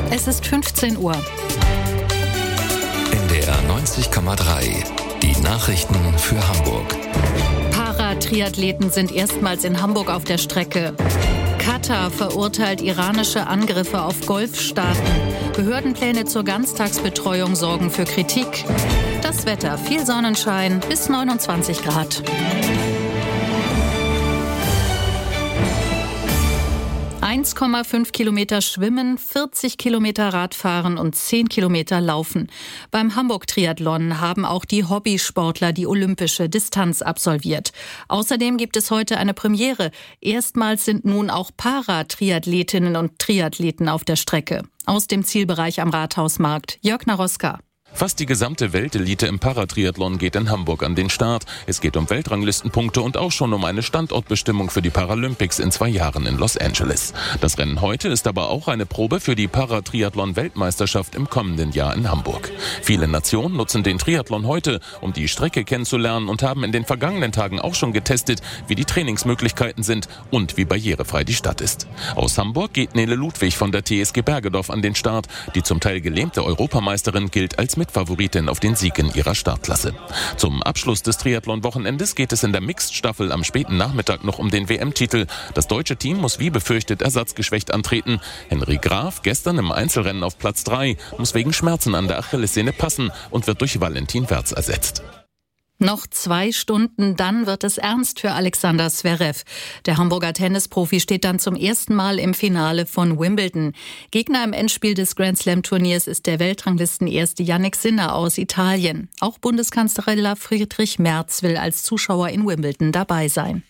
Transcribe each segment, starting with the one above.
Es ist 15 Uhr. NDR 90,3. Die Nachrichten für Hamburg. Paratriathleten sind erstmals in Hamburg auf der Strecke. Katar verurteilt iranische Angriffe auf Golfstaaten. Behördenpläne zur Ganztagsbetreuung sorgen für Kritik. Das Wetter: viel Sonnenschein bis 29 Grad. ,5 Kilometer schwimmen, 40 Kilometer Radfahren und 10 Kilometer laufen. Beim Hamburg-Triathlon haben auch die Hobbysportler die olympische Distanz absolviert. Außerdem gibt es heute eine Premiere. Erstmals sind nun auch Paratriathletinnen und Triathleten auf der Strecke. Aus dem Zielbereich am Rathausmarkt, Jörg Naroska. Fast die gesamte Weltelite im Paratriathlon geht in Hamburg an den Start. Es geht um Weltranglistenpunkte und auch schon um eine Standortbestimmung für die Paralympics in 2 Jahren in Los Angeles. Das Rennen heute ist aber auch eine Probe für die Paratriathlon-Weltmeisterschaft im kommenden Jahr in Hamburg. Viele Nationen nutzen den Triathlon heute, um die Strecke kennenzulernen und haben in den vergangenen Tagen auch schon getestet, wie die Trainingsmöglichkeiten sind und wie barrierefrei die Stadt ist. Aus Hamburg geht Nele Ludwig von der TSG Bergedorf an den Start. Die zum Teil gelähmte Europameisterin gilt als Mitfavoritin auf den Sieg in ihrer Startklasse. Zum Abschluss des Triathlon-Wochenendes geht es in der Mixed-Staffel am späten Nachmittag noch um den WM-Titel. Das deutsche Team muss wie befürchtet ersatzgeschwächt antreten. Henry Graf, gestern im Einzelrennen auf Platz 3, muss wegen Schmerzen an der Achillessehne passen und wird durch Valentin Wertz ersetzt. Noch 2 Stunden, dann wird es ernst für Alexander Zverev. Der Hamburger Tennisprofi steht dann zum ersten Mal im Finale von Wimbledon. Gegner im Endspiel des Grand-Slam-Turniers ist der Weltranglistenerste Yannick Sinner aus Italien. Auch Bundeskanzler Friedrich Merz will als Zuschauer in Wimbledon dabei sein.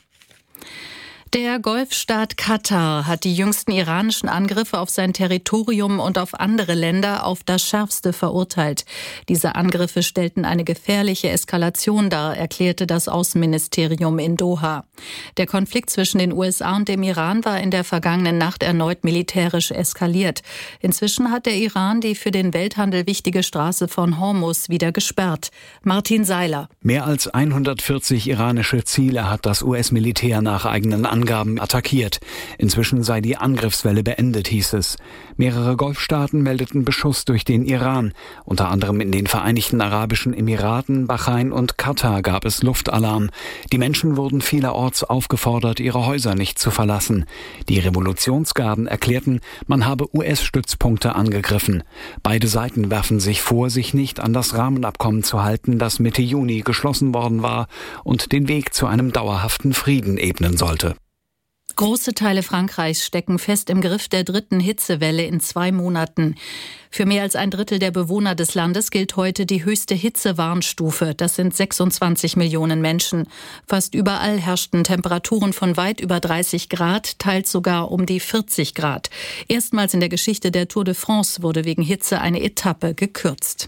Der Golfstaat Katar hat die jüngsten iranischen Angriffe auf sein Territorium und auf andere Länder auf das Schärfste verurteilt. Diese Angriffe stellten eine gefährliche Eskalation dar, erklärte das Außenministerium in Doha. Der Konflikt zwischen den USA und dem Iran war in der vergangenen Nacht erneut militärisch eskaliert. Inzwischen hat der Iran die für den Welthandel wichtige Straße von Hormuz wieder gesperrt. Martin Seiler. Mehr als 140 iranische Ziele hat das US-Militär nach eigenen Angaben attackiert. Inzwischen sei die Angriffswelle beendet, hieß es. Mehrere Golfstaaten meldeten Beschuss durch den Iran. Unter anderem in den Vereinigten Arabischen Emiraten, Bahrain und Katar gab es Luftalarm. Die Menschen wurden vielerorts aufgefordert, ihre Häuser nicht zu verlassen. Die Revolutionsgarden erklärten, man habe US-Stützpunkte angegriffen. Beide Seiten werfen sich vor, sich nicht an das Rahmenabkommen zu halten, das Mitte Juni geschlossen worden war und den Weg zu einem dauerhaften Frieden ebnen sollte. Große Teile Frankreichs stecken fest im Griff der 3. Hitzewelle in 2 Monaten. Für mehr als 1/3 der Bewohner des Landes gilt heute die höchste Hitzewarnstufe. Das sind 26 Millionen Menschen. Fast überall herrschten Temperaturen von weit über 30 Grad, teils sogar um die 40 Grad. Erstmals in der Geschichte der Tour de France wurde wegen Hitze eine Etappe gekürzt.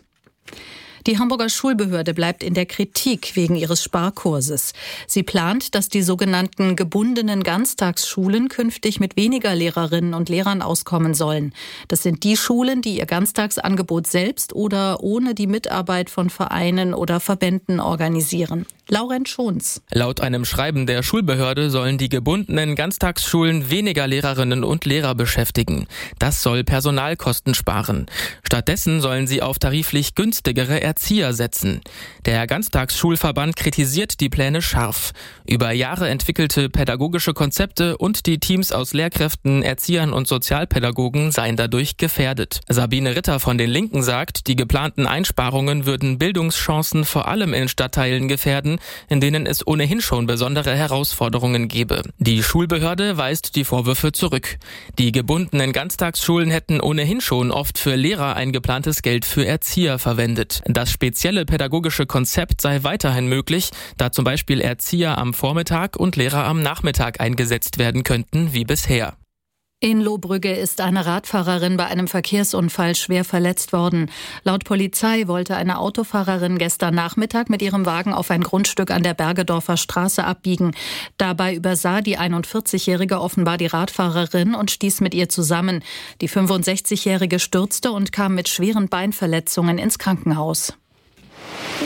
Die Hamburger Schulbehörde bleibt in der Kritik wegen ihres Sparkurses. Sie plant, dass die sogenannten gebundenen Ganztagsschulen künftig mit weniger Lehrerinnen und Lehrern auskommen sollen. Das sind die Schulen, die ihr Ganztagsangebot selbst oder ohne die Mitarbeit von Vereinen oder Verbänden organisieren. Laurent Schons. Laut einem Schreiben der Schulbehörde sollen die gebundenen Ganztagsschulen weniger Lehrerinnen und Lehrer beschäftigen. Das soll Personalkosten sparen. Stattdessen sollen sie auf tariflich günstigere Erzieher setzen. Der Ganztagsschulverband kritisiert die Pläne scharf. Über Jahre entwickelte pädagogische Konzepte und die Teams aus Lehrkräften, Erziehern und Sozialpädagogen seien dadurch gefährdet. Sabine Ritter von den Linken sagt, die geplanten Einsparungen würden Bildungschancen vor allem in Stadtteilen gefährden, in denen es ohnehin schon besondere Herausforderungen gebe. Die Schulbehörde weist die Vorwürfe zurück. Die gebundenen Ganztagsschulen hätten ohnehin schon oft für Lehrer eingeplantes Geld für Erzieher verwendet. Das spezielle pädagogische Konzept sei weiterhin möglich, da zum Beispiel Erzieher am Vormittag und Lehrer am Nachmittag eingesetzt werden könnten, wie bisher. In Lohbrügge ist eine Radfahrerin bei einem Verkehrsunfall schwer verletzt worden. Laut Polizei wollte eine Autofahrerin gestern Nachmittag mit ihrem Wagen auf ein Grundstück an der Bergedorfer Straße abbiegen. Dabei übersah die 41-Jährige offenbar die Radfahrerin und stieß mit ihr zusammen. Die 65-Jährige stürzte und kam mit schweren Beinverletzungen ins Krankenhaus.